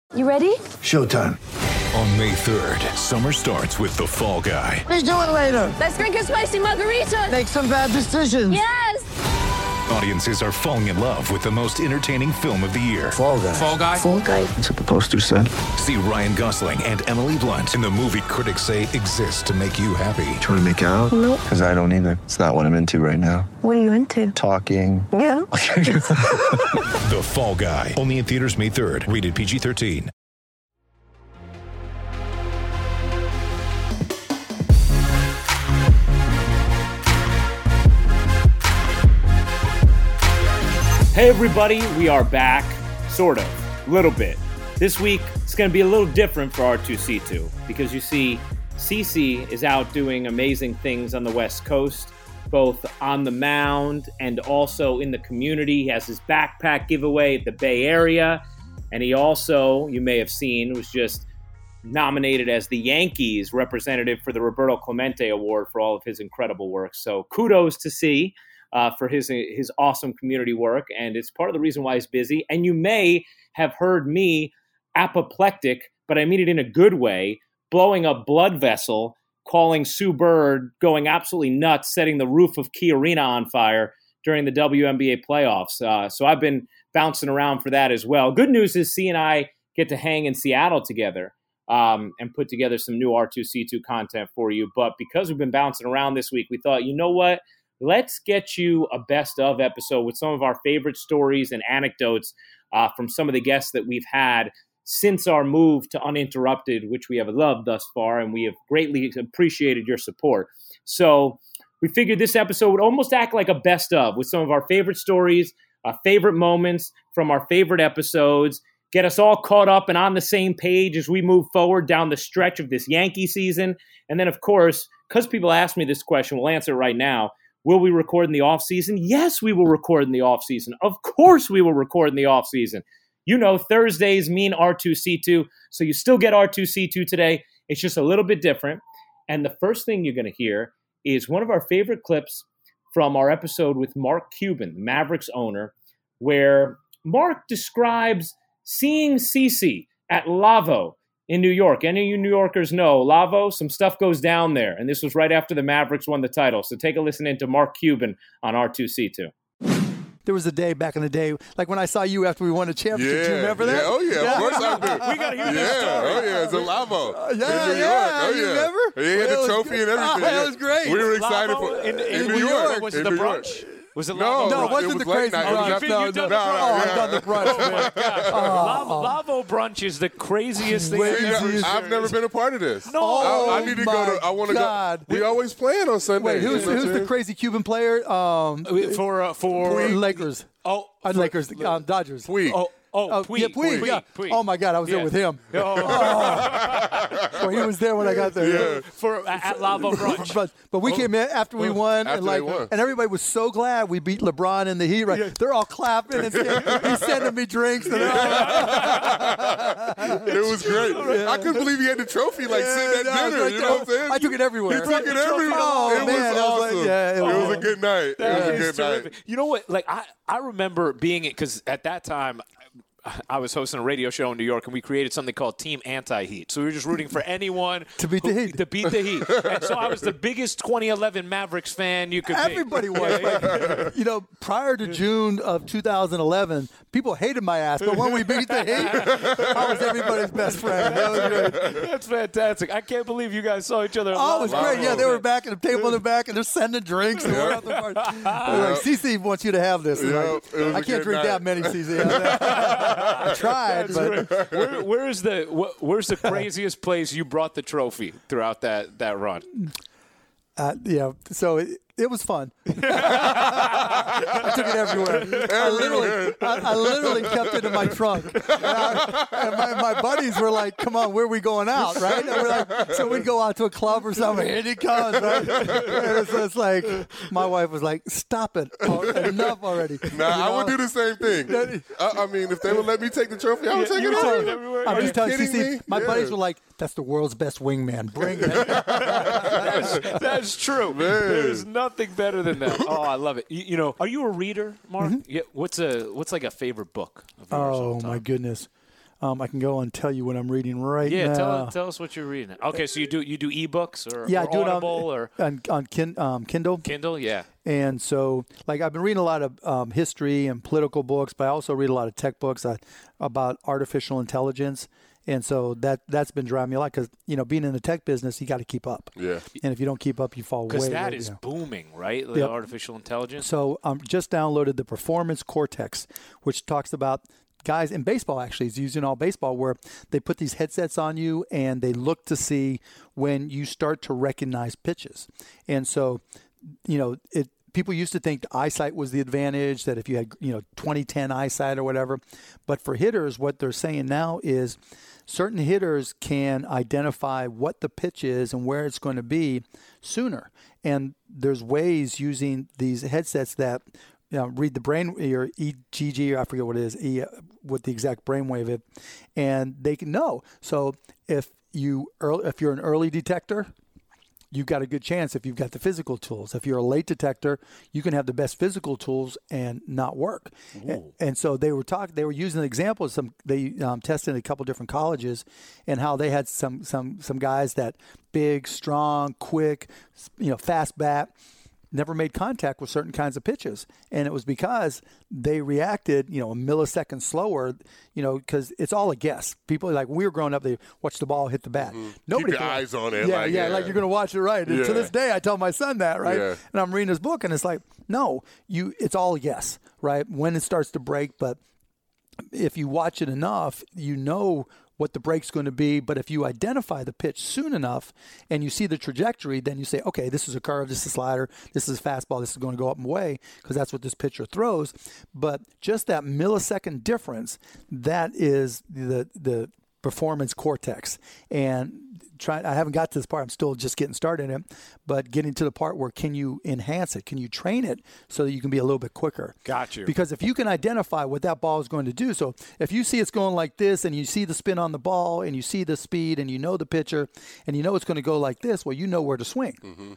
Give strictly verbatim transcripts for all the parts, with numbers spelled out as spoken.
You ready? Showtime. On May third, summer starts with The Fall Guy. Let's do it later. Let's drink a spicy margarita. Make some bad decisions. Yes! Audiences are falling in love with the most entertaining film of the year. Fall Guy. Fall Guy? Fall Guy. That's what the poster said. See Ryan Gosling and Emily Blunt in the movie critics say exists to make you happy. Trying to make it out? Nope. Because I don't either. It's not what I'm into right now. What are you into? Talking. Yeah. The Fall Guy. Only in theaters May third. Rated P G thirteen. Hey everybody, we are back, sort of, a little bit. This week, it's going to be a little different for R two C two, because you see, CeCe is out doing amazing things on the West Coast, both on the mound and also in the community. He has his backpack giveaway at the Bay Area, and he also, you may have seen, was just nominated as the Yankees representative for the Roberto Clemente Award for all of his incredible work. So kudos to C. Uh, for his his awesome community work, and it's part of the reason why he's busy. And you may have heard me apoplectic, but I mean it in a good way, blowing a blood vessel, calling Sue Bird, going absolutely nuts, setting the roof of Key Arena on fire during the W N B A playoffs. Uh, so I've been bouncing around for that as well. Good news is C and I get to hang in Seattle together um, and put together some new R two C two content for you. But because we've been bouncing around this week, we thought, you know what? Let's get you a best of episode with some of our favorite stories and anecdotes uh, from some of the guests that we've had since our move to Uninterrupted, which we have loved thus far, and we have greatly appreciated your support. So we figured this episode would almost act like a best of with some of our favorite stories, uh, favorite moments from our favorite episodes, get us all caught up and on the same page as we move forward down the stretch of this Yankee season. And then, of course, because people ask me this question, we'll answer it right now. Will we record in the offseason? Yes, we will record in the offseason. Of course we will record in the offseason. You know, Thursdays mean R two C two, so you still get R two C two today. It's just a little bit different. And the first thing you're going to hear is one of our favorite clips from our episode with Mark Cuban, the Mavericks owner, where Mark describes seeing CeCe at Lavo in New York. Any of you New Yorkers know Lavo, some stuff goes down there. And this was right after the Mavericks won the title. So take a listen into Mark Cuban on R two C two. There was a day back in the day, like when I saw you after we won a championship. Yeah, do you remember yeah, that? oh yeah, yeah. of course I do. We got to hear yeah, this story. oh yeah, it's a Lavo. Uh, yeah, in New yeah, York. Oh you yeah. remember? He had Well, the trophy good. and everything. Oh, that yeah. was great. We were Was excited Lavo for in, in, in New New York. York. Was in it the New York. brunch? Was it No, Lavo No, brunch? it wasn't it the was crazy late night. brunch. It was No, just- no, You've no, done no. the brunch. Oh, Yeah. I've done the brunch, man. Lavo, Lavo brunch is the craziest thing Wait, I've See, ever you- I've never been a part of this. No. Oh, I, I need to my go to. I want to go. God. We always playing on Sunday. Wait, who's, You know what who's I'm the saying? crazy Cuban player? Um, for uh, for Lakers. Oh, Uh, for- Lakers, um, Dodgers. Puig. Oh, oh, Oh, Puig, yeah, Puig, yeah. Puig. Oh, my God, I was Yeah. there with him. Oh. Well, he was there when I got there. Yeah. for at Lavo brunch. But but we came in after we won, After and like, they won. and everybody was so glad we beat LeBron and the Heat. Right? They're all clapping and he's sending me drinks. And they're all, It was great. I couldn't believe he had the trophy like sitting Yeah, at no, dinner. right You there. know what I'm saying? I took it everywhere. You took it everywhere. Oh, it man, was I was like, awesome. yeah, it it, was- was a good night. That it was a is good terrific. night. You know what? Like I, I remember being it because at that time. I was hosting a radio show in New York, and we created something called Team Anti-Heat. So we were just rooting for anyone To beat the who- Heat. To beat the Heat. And so I was the biggest twenty eleven Mavericks fan you could be. Everybody was. Like, you know, prior to June of two thousand eleven, people hated my ass. But when we beat the Heat, I was everybody's best friend. That was great. That's fantastic. I can't believe you guys saw each other. Oh, it was live. great. Yeah, they were back at the table in the back, and they're sending drinks. And we're out the party. They're like, CeCe wants you to have this. And Yeah, like, it was I a can't good drink night. that many, CeCe. I tried, but Where, where's the wh- Where's the craziest place you brought the trophy throughout that, that run? uh, yeah. So it, it was fun. I took it everywhere. I literally, I, I literally kept it in my trunk. And, I, and my, my buddies were like, "Come on, where are we going out?" Right? And we're like, so we'd go out to a club or something. Here he comes. Right? And it's, it's like my wife was like, "Stop it! Oh, enough already." Nah, You I would know? do the same thing. I, I mean, if they would let me take the trophy, I would take you it would all. take it everywhere. I'm Are just you telling you, kidding see, me? my Yeah. buddies were like, "That's the world's best wingman. Bring it." That's, that's true. There's nothing better than that. Oh, I love it. You, you know, are you a reader, Mark? Yeah. What's a What's like a favorite book of yours all Oh the my time? goodness. Um, I can go and tell you what I'm reading right yeah, now. tell tell us what you're reading. Okay, so you do you do ebooks or, yeah, or I do Audible it on, or on, on kin, um, Kindle. Kindle? Yeah. And so, like, I've been reading a lot of um, history and political books, but I also read a lot of tech books uh, about artificial intelligence. And so that, that's been driving me a lot because, you know, being in the tech business, you got to keep up. Yeah. And if you don't keep up, you fall way. Because that way, is you know. booming, right? The Yep. artificial intelligence. So I um, just downloaded the Performance Cortex, which talks about guys in baseball, actually, is used in all baseball, where they put these headsets on you and they look to see when you start to recognize pitches. And so, you know, it. People used to think eyesight was the advantage, that if you had, you know, twenty ten eyesight or whatever. But for hitters, what they're saying now is certain hitters can identify what the pitch is and where it's going to be sooner. And there's ways using these headsets that, you know, read the brain, or E G G, or I forget what it is, e, what the exact brainwave is, and they can know. So if you if you're an early detector, you've got a good chance if you've got the physical tools. If you're a late detector, you can have the best physical tools and not work. And, and so they were talking. They were using an example of some. They um, tested a couple different colleges, and how they had some some some guys that big, strong, quick, you know, fast bat, never made contact with certain kinds of pitches. And it was because they reacted, you know, a millisecond slower, you know, because it's all a guess. People, like, we were growing up, they watch the ball hit the bat. Mm-hmm. Nobody Keep your can, eyes on it. Yeah, like, yeah, yeah, like you're going to watch it right. And Yeah. to this day, I tell my son that, right? Yeah. And I'm reading his book, and it's like, no, you. It's all a guess, right? When it starts to break, but if you watch it enough, you know what the break's going to be. But if you identify the pitch soon enough and you see the trajectory, then you say, okay, this is a curve, this is a slider, this is a fastball, this is going to go up and away, because that's what this pitcher throws. But just that millisecond difference, that is the the performance cortex. And try, I haven't got to this part. I'm still just getting started in it. But getting to the part where, can you enhance it? Can you train it so that you can be a little bit quicker? Got you. Because if you can identify what that ball is going to do, so if you see it's going like this, and you see the spin on the ball, and you see the speed, and you know the pitcher, and you know it's going to go like this, well, you know where to swing. Mm-hmm.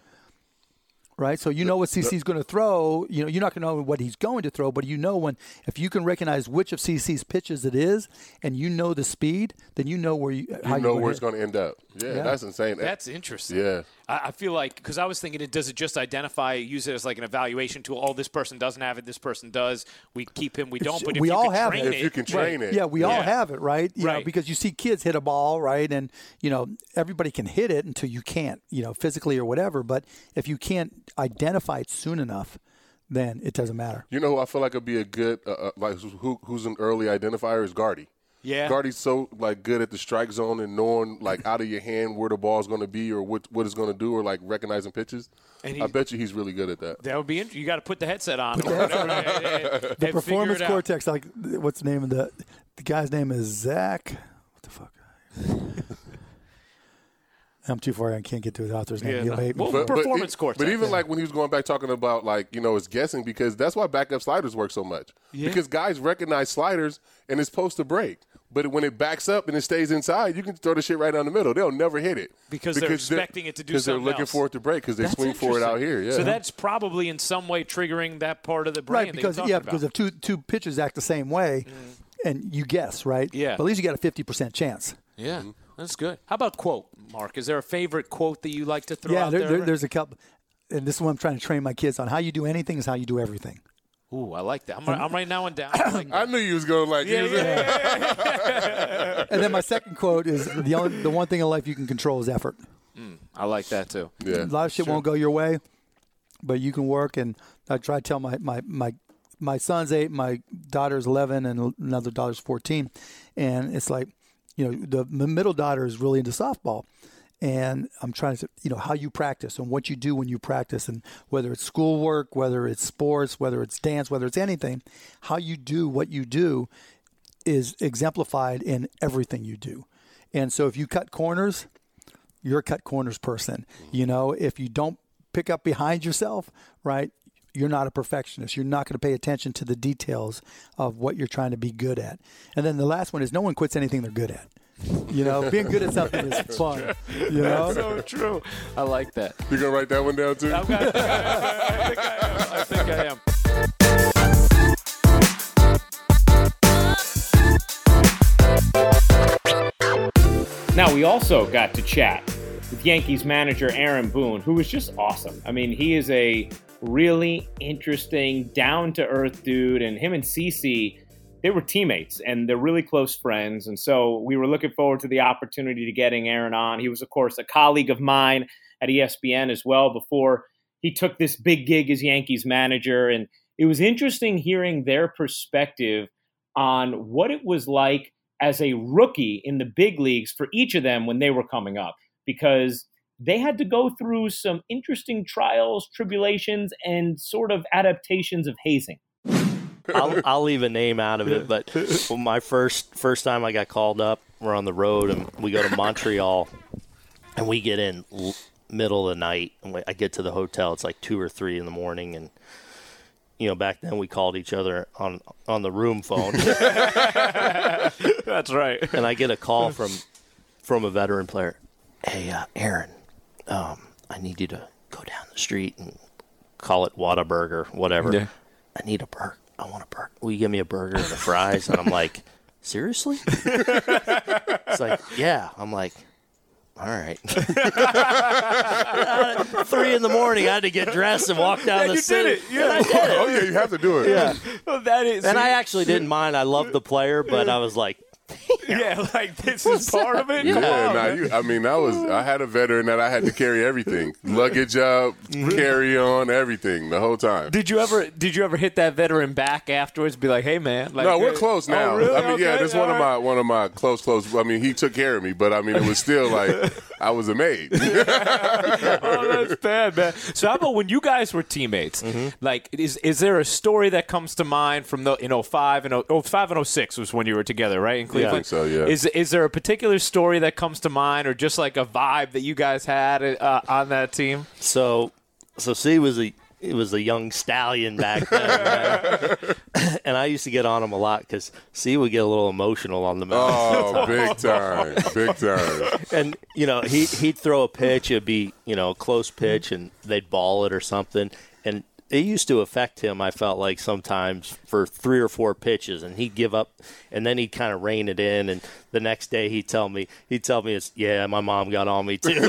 Right? So you know what C C's going to throw. You know, you're not going to know what he's going to throw, but you know when, if you can recognize which of C C's pitches it is, and you know the speed, then you know where you, how You know where hit. it's going to end up. Yeah, Yeah. that's insane. That's interesting. Yeah. I, I feel like, because I was thinking, it does it just identify, use it as like an evaluation tool? Oh, this person doesn't have it, this person does. We keep him, we don't. But if we you all can have train it. it, If you can train it. Yeah, we Yeah. all have it, right? You Right. know, because you see kids hit a ball, right? And, you know, everybody can hit it until you can't, you know, physically or whatever. But if you can't identify it soon enough, then it doesn't matter. You know who I feel like would be a good, uh, uh, like who, who's an early identifier is Gardy. Yeah. Gardy's so like good at the strike zone and knowing like out of your hand where the ball's going to be or what what it's going to do, or like recognizing pitches. And I he's- bet you he's really good at that. that would be interesting. You got to put the headset on. the the The performance cortex, like, what's the name of the the guy's name is Zach. What the fuck? I'm too far. I can't get to his author's name. Yeah, He'll no. hate me. Well, performance but, cortex. But even like when he was going back talking about like, you know, it's guessing, because that's why backup sliders work so much. Yeah. Because guys recognize sliders and it's supposed to break. But when it backs up and it stays inside, you can throw the shit right down the middle. They'll never hit it. Because they're expecting it to do Because they're something looking else. for it to break because they That's swing for it out here. interesting. Yeah. So that's probably in some way triggering that part of the brain. Right, that because you're yeah, talking because about. if two two pitches act the same way, and you guess, right? Yeah. But at least you got a fifty percent chance. Yeah, Mm-hmm. that's good. How about quote, Mark? Is there a favorite quote that you like to throw Yeah, out there, there? there, there's a couple, and this is what I'm trying to train my kids on. How you do anything is how you do everything. Ooh, I like that. I'm, I'm writing that one down. I like that. I knew you was going like Yeah, you was- yeah, And then my second quote is the only the one thing in life you can control is effort. I like that too. Yeah. A lot of shit won't go your way, but you can work. And I try to tell my my my my son's eight, my daughter's eleven, and another daughter's fourteen, and it's like, you know, the, the middle daughter is really into softball. And I'm trying to, you know, how you practice and what you do when you practice, and whether it's schoolwork, whether it's sports, whether it's dance, whether it's anything, how you do what you do is exemplified in everything you do. And so if you cut corners, you're a cut corners person. You know, if you don't pick up behind yourself, right, you're not a perfectionist. You're not going to pay attention to the details of what you're trying to be good at. And then the last one is no one quits anything they're good at. You know, being good at something is fun. You know? So true. I like that. You going to write that one down too? I'm gonna, I think I am. I think I am. Now, we also got to chat with Yankees manager Aaron Boone, who was just awesome. I mean, he is a really interesting, down-to-earth dude, and him and CeCe, they were teammates, and they're really close friends, and so we were looking forward to the opportunity to getting Aaron on. He was, of course, a colleague of mine at E S P N as well before he took this big gig as Yankees manager, and it was interesting hearing their perspective on what it was like as a rookie in the big leagues for each of them when they were coming up, because they had to go through some interesting trials, tribulations, and sort of adaptations of hazing. I'll, I'll leave a name out of it, but my first first time I got called up, we're on the road, and we go to Montreal, and we get in l- middle of the night, and I get to the hotel. It's like two or three in the morning, and you know, back then we called each other on on the room phone. That's right. And I get a call from from a veteran player. Hey, uh, Aaron, um, I need you to go down the street and call it Whataburger, whatever. Yeah. I need a burger. I want a burger. Will you give me a burger and the fries? And I'm like, seriously? It's like, yeah. I'm like, all right. Three in the morning, I had to get dressed and walk down yeah, the you city. Did it. Yeah, I did it. Oh, yeah, you have to do it. Yeah. Well, that is. And I actually didn't mind. I loved the player, but I was like, yeah, like this is part of it. Yeah, Come on, nah, man. you, I mean, that was. I had a veteran that I had to carry everything, luggage up, carry on, everything the whole time. Did you ever? Did you ever hit that veteran back afterwards? Be like, hey, man. Like, no, we're hey, close now. Oh, really? I mean, okay, yeah, this is one all of right. my one of my close, close. I mean, he took care of me, but I mean, it was still like I was a maid. Oh, that's bad, man. So how about when you guys were teammates? Mm-hmm. Like, is is there a story that comes to mind from the in oh five and oh five and oh six was when you were together, right, in Cleveland? Yeah, I think so, yeah. Is is there a particular story that comes to mind, or just like a vibe that you guys had uh, on that team? So, so C was a it was a young stallion back then, right? And I used to get on him a lot because C would get a little emotional on the mound. Oh, big time, big time. And you know, he he'd throw a pitch, it'd be you know a close pitch, and they'd ball it or something, and it used to affect him, I felt like, sometimes for three or four pitches, and he'd give up, and then he'd kind of rein it in, and the next day he'd tell me, he'd tell me, it's, yeah, my mom got on me, too.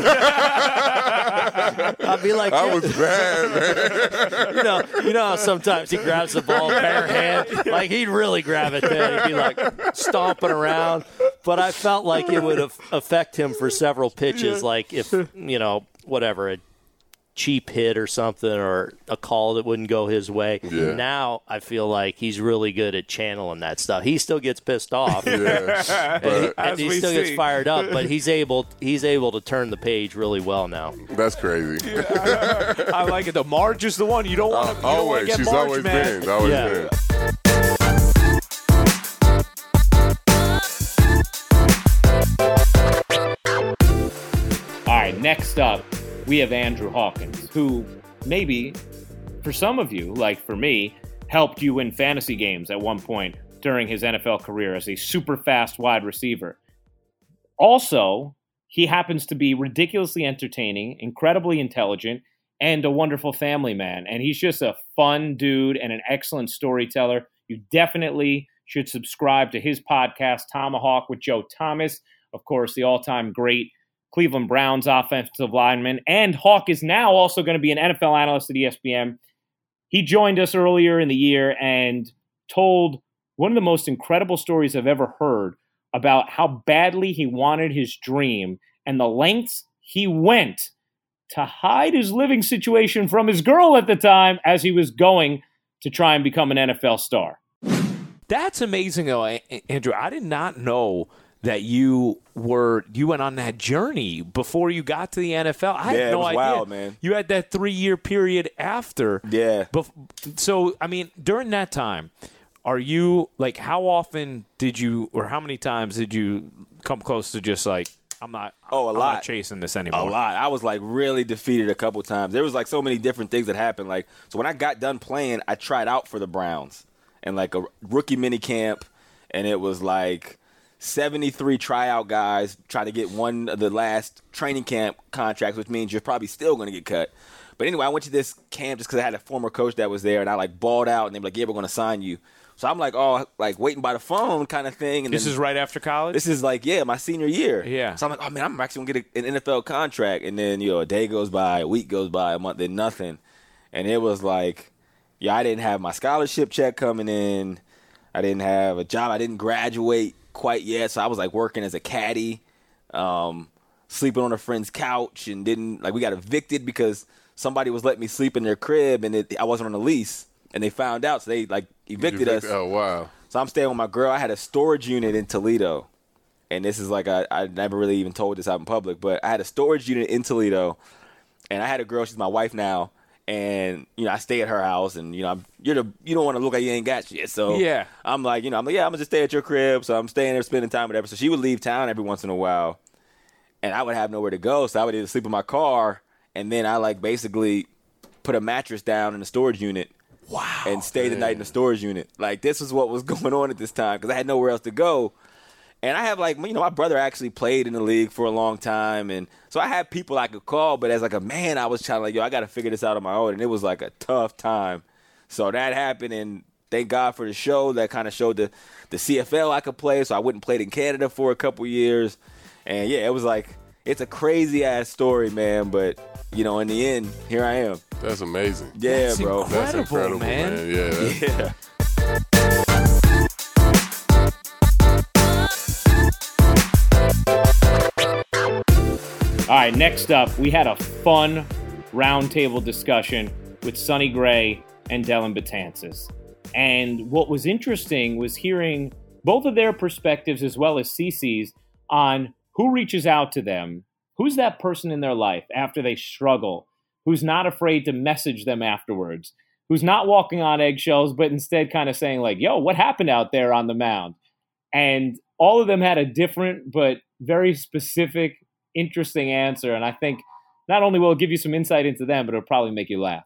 I'd be like, I yeah. was bad, man. you know, you know how sometimes he grabs the ball bare hand? Like, he'd really grab it then. He'd be, like, stomping around. But I felt like it would have affect him for several pitches, like if, you know, whatever, a cheap hit or something or a call that wouldn't go his way. Yeah. Now I feel like he's really good at channeling that stuff. He still gets pissed off. Yeah, and he, but and he we still see. gets fired up, but he's able he's able to turn the page really well now. that's crazy. I like it. The Marge is the one you don't want to Uh, always, get she's Marge, always man. been, always Yeah. been. All right, next up, we have Andrew Hawkins, who maybe, for some of you, like for me, helped you win fantasy games at one point during his N F L career as a super fast wide receiver. Also, he happens to be ridiculously entertaining, incredibly intelligent, and a wonderful family man. And he's just a fun dude and an excellent storyteller. You definitely should subscribe to his podcast, Tomahawk with Joe Thomas. Of course, the all-time great Cleveland Browns offensive lineman. And Hawk is now also going to be an N F L analyst at E S P N. He joined us earlier in the year and told one of the most incredible stories I've ever heard about how badly he wanted his dream and the lengths he went to hide his living situation from his girl at the time as he was going to try and become an N F L star. That's amazing, though, Andrew. I did not know that you were you went on that journey before you got to the N F L. I Yeah, had it no was idea. wild, man. You had that three-year period after. Yeah. Bef- so, I mean, during that time, are you, like, how often did you, or how many times did you come close to just, like, I'm not, Oh, a I'm lot. not chasing this anymore? A lot. I was like really defeated a couple times. There was like so many different things that happened. Like, so when I got done playing, I tried out for the Browns and like a rookie mini camp, and it was like seventy-three tryout guys trying to get one of the last training camp contracts, which means you're probably still going to get cut. But anyway, I went to this camp just because I had a former coach that was there, and I like balled out, and they were like, "Yeah, we're going to sign you." So I'm like, oh, like waiting by the phone kind of thing. And this then, is right after college? This is like, yeah, my senior year. Yeah. So I'm like, oh, man, I'm actually going to get an N F L contract. And then, you know, a day goes by, a week goes by, a month, then nothing. And it was like, yeah, I didn't have my scholarship check coming in. I didn't have a job. I didn't graduate quite yet. So I was like working as a caddy, um, sleeping on a friend's couch, and didn't, like, we got evicted because somebody was letting me sleep in their crib, and it, I wasn't on a lease. And they found out, so they, like, evicted us. Oh, wow. So I'm staying with my girl. I had a storage unit in Toledo. And this is like, I, I never really even told this out in public, but I had a storage unit in Toledo. And I had a girl, she's my wife now. And, you know, I stay at her house. And, you know, I'm, you're the, you don't want to look like you ain't got shit. So yeah. I'm like, you know, I'm like, yeah, I'm going to just stay at your crib. So I'm staying there, spending time with her. So she would leave town every once in a while. And I would have nowhere to go. So I would either sleep in my car. And then I, like, basically put a mattress down in the storage unit. Wow. And stay the night in the storage unit. Like, this is what was going on at this time because I had nowhere else to go. And I have, like, you know, my brother actually played in the league for a long time. And so I had people I could call. But as, like, a man, I was trying to, like, yo, I got to figure this out on my own. And it was, like, a tough time. So that happened. And thank God for the show that kind of showed the, the C F L I could play. So I went and played in Canada for a couple years. And, yeah, it was, like, it's a crazy-ass story, man. But, you know, in the end, here I am. That's amazing. Yeah, That's bro. That's incredible, man. man. Yeah. That's... Yeah. All right, next up, we had a fun roundtable discussion with Sonny Gray and Dellin Betances. And what was interesting was hearing both of their perspectives as well as Cece's on who reaches out to them, who's that person in their life after they struggle, who's not afraid to message them afterwards, who's not walking on eggshells, but instead kind of saying like, yo, what happened out there on the mound? And all of them had a different but very specific, interesting answer. And I think not only will it give you some insight into them, but it'll probably make you laugh.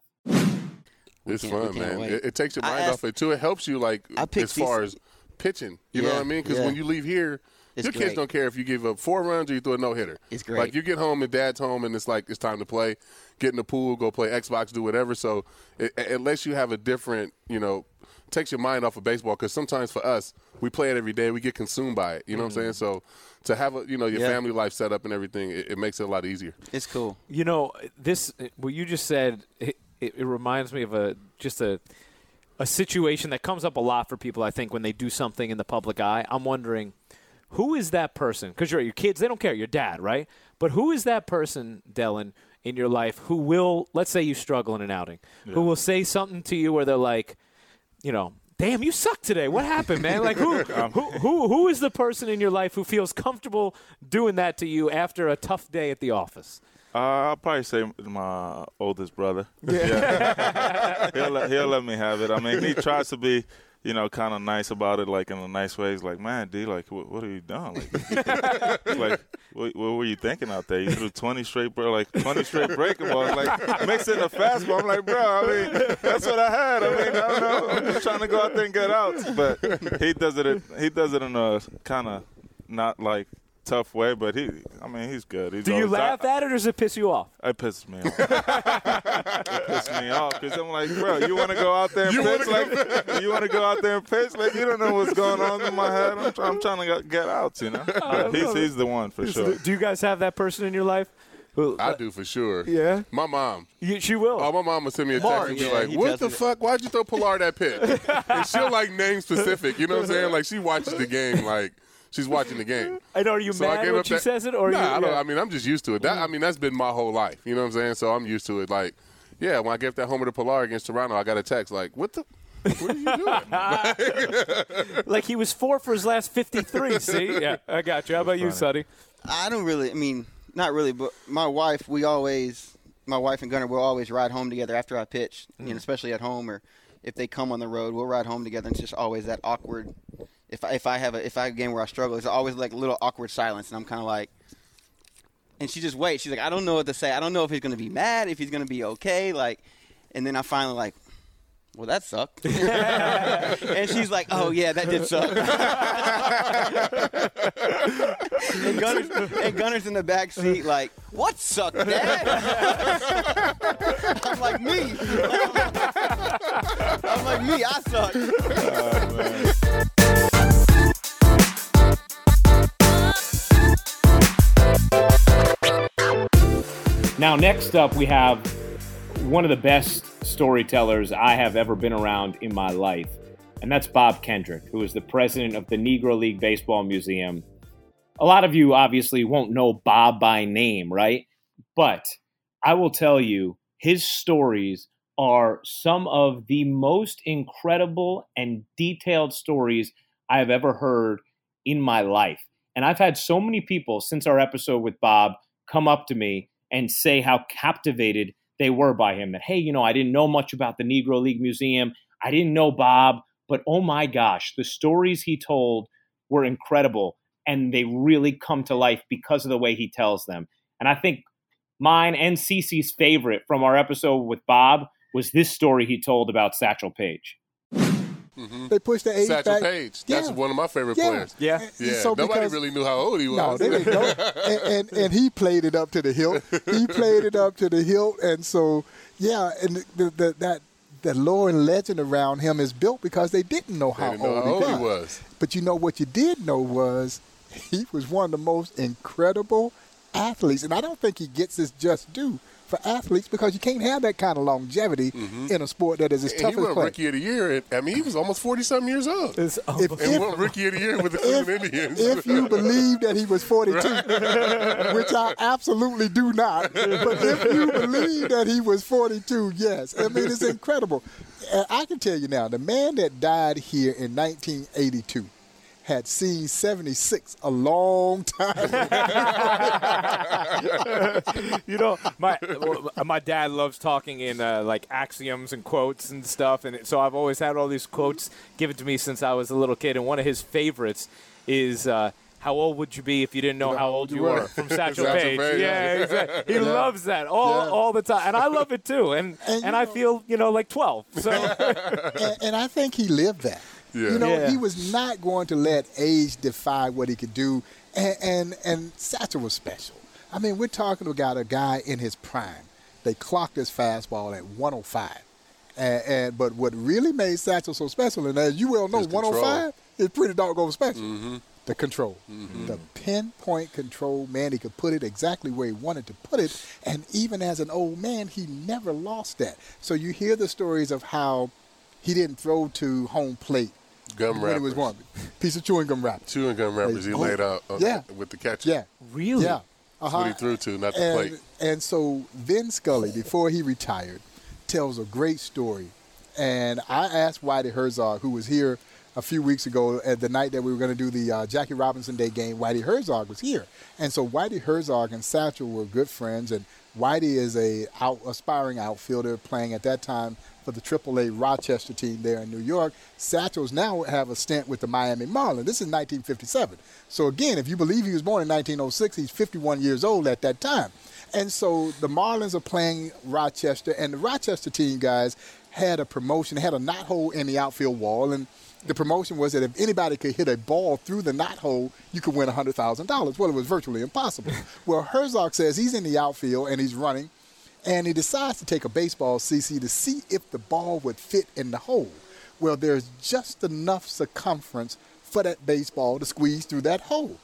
It's fun, man. It, it takes your mind asked, off it, too. It helps you, like, as far as pitching. You yeah, know what I mean? Because yeah. when you leave here, It's Your great. kids don't care if you give up four runs or you throw a no-hitter. It's great. Like, you get home and dad's home and it's like it's time to play. Get in the pool, go play Xbox, do whatever. So it, unless you have a different, you know, takes your mind off of baseball, because sometimes for us, we play it every day. We get consumed by it. You know mm-hmm. what I'm saying? So to have, a, you know, your yeah. family life set up and everything, it, it makes it a lot easier. It's cool. You know, this, what you just said, it, it, it reminds me of a just a a situation that comes up a lot for people, I think, when they do something in the public eye. I'm wondering, who is that person? Because you're your kids, they don't care, your dad, right? But who is that person, Dellin, in your life who will, let's say you struggle in an outing, yeah. who will say something to you where they're like, you know, damn, you suck today. What happened, man? Like, who, who, who, who is the person in your life who feels comfortable doing that to you after a tough day at the office? Uh, I'll probably say my oldest brother. Yeah. yeah. he'll, let, he'll let me have it. I mean, he tries to be, you know, kind of nice about it, like in a nice way. He's like, man, D, like, what, what are you doing? Like, like what, what were you thinking out there? You threw twenty straight, bro, like twenty straight breaking balls, like mix in a fastball. I'm like, bro, I mean, that's what I had. I mean, I don't know. I'm just trying to go out there and get outs. But he does it. He does it in a kind of not like tough way, but he, I mean, he's good. He's Do you laugh I, at it, or does it piss you off? It pisses me off. It pisses me off because I'm like, bro, you want to go out there and you pitch? Like, you want to go out there and pitch? Like, you don't know what's going on in my head. I'm, try, I'm trying to get out, you know. But he's, he's the one for sure. Do you guys have that person in your life? Who, I do for sure. Yeah? My mom. You, she will. Oh, my mom will send me a text Mark, and be yeah, like, what the it. fuck? Why'd you throw Pilar that pitch? And she'll, like, name specific. You know what I'm saying? Like, she watches the game like – she's watching the game. And are you so mad when she that, says it? Or nah, you, I, don't, yeah. I mean, I'm just used to it. That, I mean, that's been my whole life. You know what I'm saying? So I'm used to it. Like, yeah, when I get that homer to Pilar against Toronto, I got a text like, what the – what are you doing? Like he was four for his last fifty-three. See? Yeah, I got you. How about you, Sonny? I don't really – I mean, not really, but my wife, we always – my wife and Gunnar will always ride home together after I pitch, mm. you know, especially at home, or if they come on the road, we'll ride home together. And it's just always that awkward – If I, if I have a if I have a game where I struggle, it's always like a little awkward silence, and I'm kind of like, and she just waits. She's like, I don't know what to say. I don't know if he's gonna be mad, if he's gonna be okay, like, and then I finally like, well, that sucked. And she's like, oh yeah, that did suck. and, Gunner's, and Gunner's in the back seat like, what sucked, Dad? I'm like, me. I'm like me. I suck. Now, next up, we have one of the best storytellers I have ever been around in my life, and that's Bob Kendrick, who is the president of the Negro League Baseball Museum. A lot of you obviously won't know Bob by name, right? But I will tell you, his stories are some of the most incredible and detailed stories I have ever heard in my life. And I've had so many people since our episode with Bob come up to me and say how captivated they were by him. That, hey, you know, I didn't know much about the Negro League Museum. I didn't know Bob, but oh my gosh, the stories he told were incredible. And they really come to life because of the way he tells them. And I think mine and Cece's favorite from our episode with Bob was this story he told about Satchel Paige. Mm-hmm. They pushed the age Satchel back. Paige. That's Yeah. one of my favorite Yeah. players. Yeah. Yeah. So Nobody because- really knew how old he was. No, they didn't know. and, and and he played it up to the hilt. He played it up to the hilt, and so yeah, and the, the, that the lore and legend around him is built because they didn't know They how didn't know old, how old he, he was. was. But you know what you did know was he was one of the most incredible athletes, and I don't think he gets his just due for athletes because you can't have that kind of longevity Mm-hmm. in a sport that is as And tough he as won play. Rookie of the Year. And, I mean, he was almost forty-something years old. It's If, and if- won Rookie of the Year with the Cleveland Indians. if you believe that he was forty-two, which I absolutely do not, but if you believe that he was forty-two, yes. I mean, it's incredible. And I can tell you now, the man that died here in nineteen eighty-two had seen seventy-six a long time. You know, my my dad loves talking in uh, like axioms and quotes and stuff, and so I've always had all these quotes given to me since I was a little kid. And one of his favorites is, uh, "How old would you be if you didn't know how old you were?" From Satchel Satchel Paige. Paige, Yeah, yeah. exactly. He loves that all Yeah. all the time, and I love it too. And And and, you I know- feel you know like twelve. So and, and I think he lived that. Yeah. You know, Yeah. he was not going to let age defy what he could do. And, and and Satchel was special. I mean, we're talking about a guy in his prime. They clocked his fastball at one oh five. And, and but what really made Satchel so special, and as you well know, His control. one oh five is pretty doggone special. Mm-hmm. The control, the pinpoint control, man, he could put it exactly where he wanted to put it. And even as an old man, he never lost that. So you hear the stories of how he didn't throw to home plate Gum when he was wrappers. one piece of chewing gum wrapper. Chewing gum wrappers he Oh, laid out on, yeah. with the catcher. Yeah, really, yeah. That's Uh-huh. what he threw to, not the and, plate. And so Vin Scully, before he retired, tells a great story. And I asked Whitey Herzog, who was here a few weeks ago at the night that we were going to do the uh, Jackie Robinson Day game. Whitey Herzog was here. And so Whitey Herzog and Satchel were good friends. And Whitey is a out, aspiring outfielder playing at that time for the triple A Rochester team there in New York. Satchel's now have a stint with the Miami Marlins. This is nineteen fifty-seven. So again, if you believe he was born in nineteen oh six, he's fifty-one years old at that time. And so the Marlins are playing Rochester, and the Rochester team, guys, had a promotion, had a knot hole in the outfield wall, and the promotion was that if anybody could hit a ball through the knot hole, you could win one hundred thousand dollars. Well, it was virtually impossible. Well, Herzog says he's in the outfield, and he's running, and he decides to take a baseball, C C, to see if the ball would fit in the hole. Well, there's just enough circumference for that baseball to squeeze through that hole.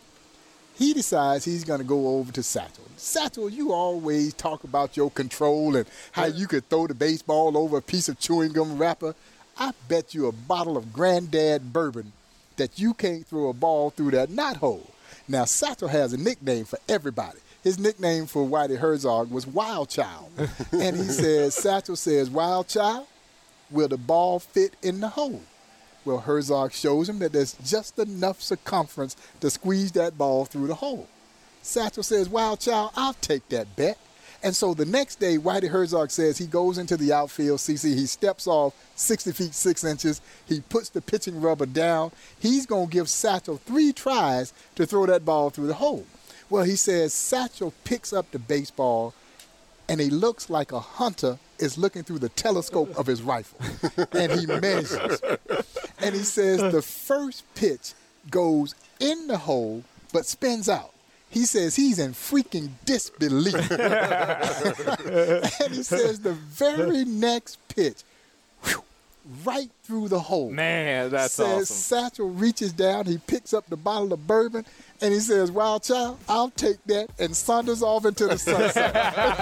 He decides he's going to go over to Satchel. Satchel, you always talk about your control and how you could throw the baseball over a piece of chewing gum wrapper. I bet you a bottle of Granddad bourbon that you can't throw a ball through that knot hole. Now, Satchel has a nickname for everybody. His nickname for Whitey Herzog was Wild Child. And he says, Satchel says, Wild Child, will the ball fit in the hole? Well, Herzog shows him that there's just enough circumference to squeeze that ball through the hole. Satchel says, Wild Child, I'll take that bet. And so the next day, Whitey Herzog says he goes into the outfield, C C. He steps off sixty feet, six inches. He puts the pitching rubber down. He's going to give Satchel three tries to throw that ball through the hole. Well, he says Satchel picks up the baseball, and he looks like a hunter is looking through the telescope of his rifle. And he measures. And he says the first pitch goes in the hole but spins out. He says he's in freaking disbelief. And he says the very next pitch whew, right through the hole. Man, that's says, awesome. Satchel reaches down, he picks up the bottle of bourbon, and he says, "Wild Child, I'll take that," and saunters off into the sunset.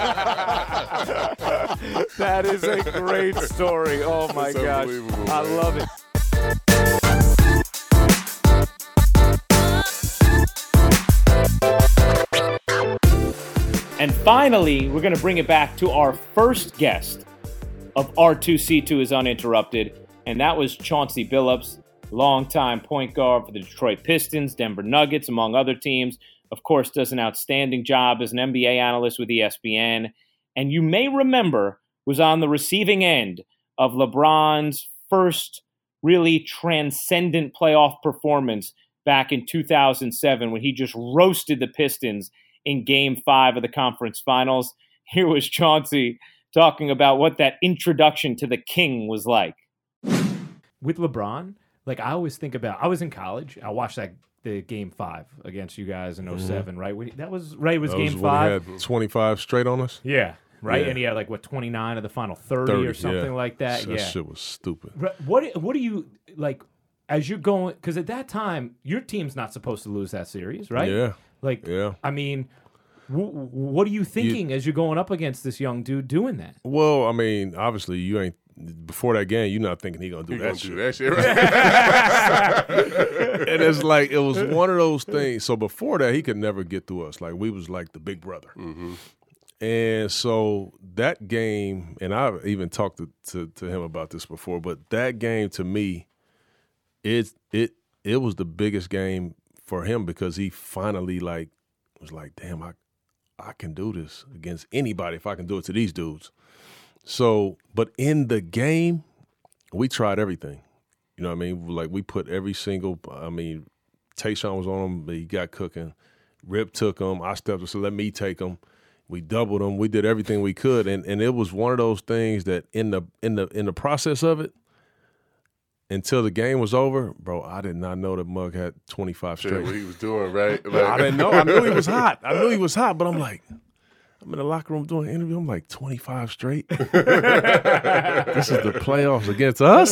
That is a great story. Oh, my That's gosh. unbelievable, I man. love it. And finally, we're going to bring it back to our first guest of R two C two is Uninterrupted, and that was Chauncey Billups, longtime point guard for the Detroit Pistons, Denver Nuggets, among other teams. Of course, does an outstanding job as an N B A analyst with E S P N. And you may remember was on the receiving end of LeBron's first really transcendent playoff performance back in two thousand seven when he just roasted the Pistons in game five of the conference finals. Here was Chauncey talking about what that introduction to the king was like. With LeBron, like I always think about, I was in college. I watched that the game five against you guys in oh seven, right? We, that was right. It was That game was when five. he had twenty-five straight on us. Yeah, right. Yeah. And he had like what twenty-nine of the final thirty, thirty or something yeah. like that. That yeah, shit was stupid. Right. What What do you like as you're going? Because at that time, your team's not supposed to lose that series, right? Yeah. Like, yeah. I mean, w- what are you thinking you, as you're going up against this young dude doing that? Well, I mean, obviously you ain't before that game. You're not thinking he gonna do He that gonna shit. do that shit, right? And it's like it was one of those things. So before that, he could never get through us. Like we was like the big brother. Mm-hmm. And so that game, and I've even talked to, to, to him about this before, but that game to me, it it it was the biggest game for him because he finally like was like, damn, I I can do this against anybody if I can do it to these dudes. So, but in the game, we tried everything. You know what I mean? Like we put every single, I mean, Tayshaun was on him, but he got cooking. Rip took him. I stepped and said, let me take him. We doubled him. We did everything we could. And and it was one of those things that in the in the in the process of it, until the game was over, bro, I did not know that Mug had twenty-five Shit, straight. what he was doing, right? Like, I didn't know. I knew he was hot. I knew he was hot, but I'm like, I'm in the locker room doing an interview. I'm like, twenty-five straight? This is the playoffs against us?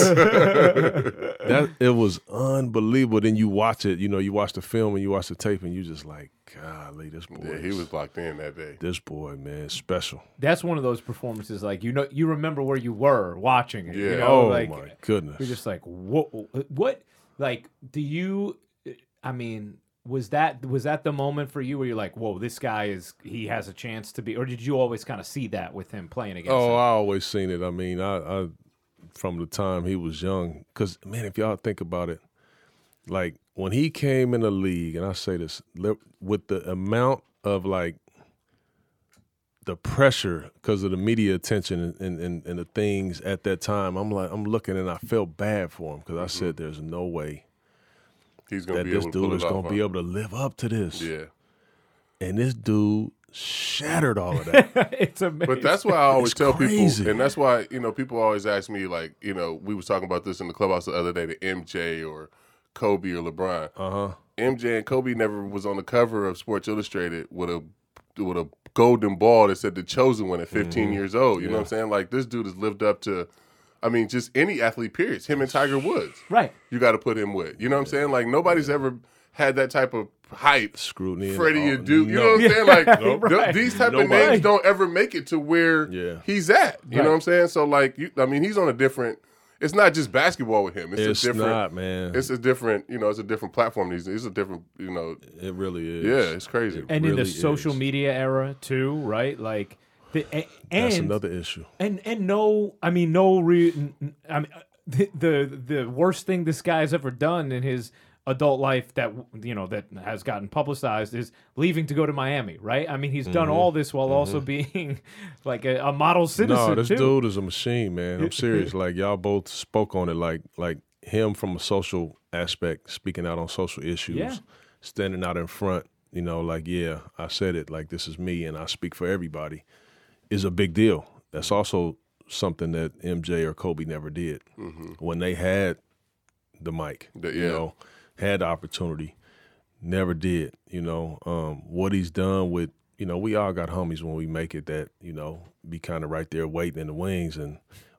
That it was unbelievable. Then you watch it, you know, you watch the film and you watch the tape and you just like, golly, this boy. Yeah, he was locked in that day. This boy, man, special. That's one of those performances, like you know, you remember where you were watching it. Yeah. You know, Oh, like, my goodness. You're just like, what? What? Like, do you? I mean, was that was that the moment for you where you're like, whoa, this guy is he has a chance to be, or did you always kind of see that with him playing against? Oh, him? I always seen it. I mean, I, I from the time he was young, because man, if y'all think about it, like when he came in the league, and I say this with the amount of like the pressure because of the media attention and, and, and the things at that time, I'm like, I'm looking and I felt bad for him because I said, there's no way He's gonna that be this able to pull dude it is off, going to huh? be able to live up to this. Yeah. And this dude shattered all of that. It's amazing. But that's why I always It's tell crazy. people, and that's why, you know, people always ask me, like, you know, we was talking about this in the clubhouse the other day, to M J or Kobe or LeBron. Uh-huh. M J and Kobe never was on the cover of Sports Illustrated with a with a golden ball that said the chosen one at fifteen Mhm. years old. You know Yeah. what I'm saying? Like, this dude has lived up to, I mean, just any athlete, period. Him and Tiger Woods. Right. You got to put him with. You know what I'm saying? Like, nobody's ever had that type of hype. Scrutiny. Freddie and and all- Duke. You no. know what I'm saying? Like, Nope. th- Right. these type Nobody. of names don't ever make it to where Yeah. he's at. You Right. know what I'm saying? So, like, you, I mean, he's on a different. It's not just basketball with him. It's, It's a different. not, man. It's a different. You know, it's a different platform. These. It's a different. You know. It really is. Yeah, it's crazy. and in the really social is. media era too, right? Like, the, a, and That's another issue. And and no, I mean no. Re, I mean the, the the worst thing this guy's ever done in his adult life that you know that has gotten publicized is leaving to go to Miami, right? I mean he's done Mhm. all this while also being like a, a model citizen. No, this too. dude is a machine, man. I'm serious. Like y'all both spoke on it, like like him from a social aspect, speaking out on social issues, Yeah. standing out in front. You know, like yeah, I said it. Like this is me, and I speak for everybody. Is a big deal. That's also something that M J or Kobe never did Mhm. when they had the mic. The- You yeah. know, had the opportunity, never did. You know, um, what he's done with. You know, we all got homies when we make it that, you know, be kind of right there waiting in the wings and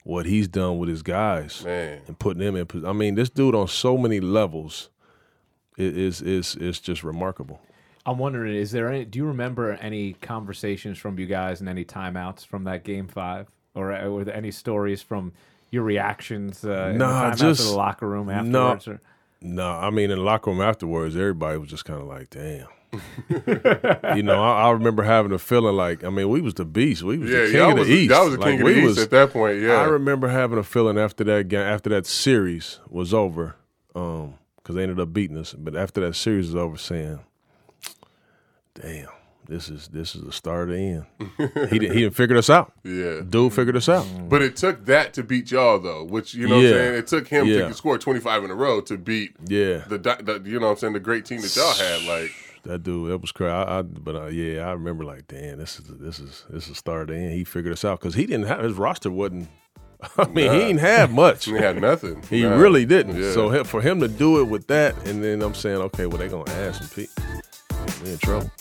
what he's done with his guys Man. and putting them in. pos- I mean, this dude on so many levels is is is, is just remarkable. I'm wondering, is there any? Do you remember any conversations from you guys and any timeouts from that game five, or uh, were there any stories from your reactions uh, in the Nah, timeouts just of the locker room no, afterwards? Or? no. I mean, in the locker room afterwards, everybody was just kind of like, "Damn." You know, I, I remember having a feeling like, I mean, we was the beast. We was Yeah, the king y'all of the was the- East. y'all was the Like, king of we the East was- at that point, yeah. I remember having a feeling after that game, after that series was over, um, because they ended up beating us. But after that series was over, saying, "Damn, this is this is the start of the end." he didn't he didn't figure us out. Yeah, dude figured us out. But it took that to beat y'all, though, which, you know what Yeah. I'm saying? It took him Yeah. to score twenty-five in a row to beat Yeah. the, di- the you know what I'm saying, the great team that y'all had. Like, That dude, that was crazy. I, I, but uh, yeah, I remember like, damn, this is this is this is the start of the end. He figured us out because he didn't have his roster wasn't. I mean, Nah. he didn't have much. He had nothing. He Nah. really didn't. Yeah. So he- for him to do it with that, and then I'm saying, okay, well they gonna add some people. We in trouble.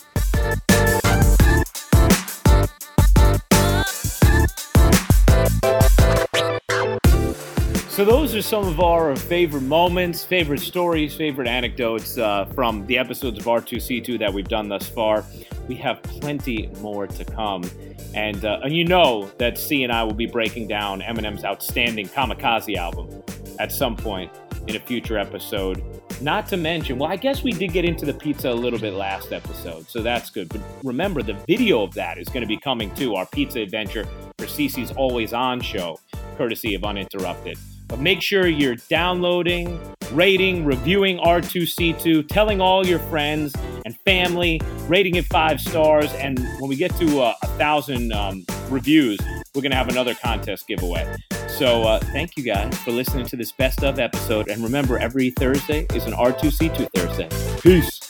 So those are some of our favorite moments, favorite stories, favorite anecdotes uh, from the episodes of R two C two that we've done thus far. We have plenty more to come. And, uh, and you know that C and I will be breaking down Eminem's outstanding Kamikaze album at some point in a future episode. Not to mention, well, I guess we did get into the pizza a little bit last episode, so that's good. But remember, the video of that is going to be coming too, our pizza adventure for Cece's Always On show, courtesy of Uninterrupted. But make sure you're downloading, rating, reviewing R two C two, telling all your friends and family, rating it five stars. And when we get to uh, a thousand um, reviews, we're going to have another contest giveaway. So uh, thank you guys for listening to this best of episode. And remember, every Thursday is an R two C two Thursday. Peace.